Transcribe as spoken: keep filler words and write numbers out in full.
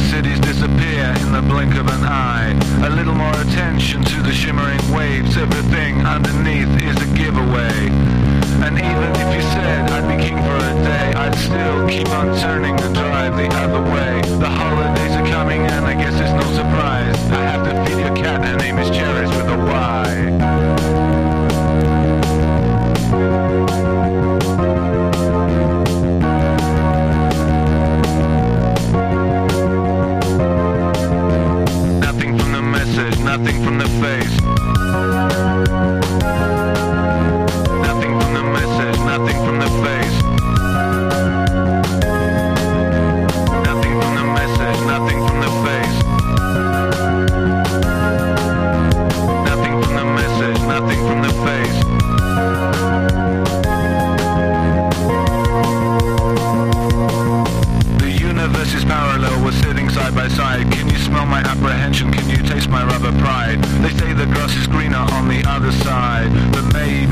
cities disappear in the blink of an eye. A little more attention to the shimmering waves. Everything underneath is a giveaway. And even if you said I'd be king for a day, I'd still keep on turning the drive the other way. The holidays are coming and I guess it's no surprise. I have to feed your cat, her name is Cherish with a Y. Nothing from the message, nothing from the face. Nothing from the message, nothing from the face. Nothing from the message, nothing from the face. Nothing from the message, nothing from the face. The universe is parallel, we're sitting side by side. Can you smell my apprehension? Can you taste my rubber pride? They say the grass is greener on the other side, but maybe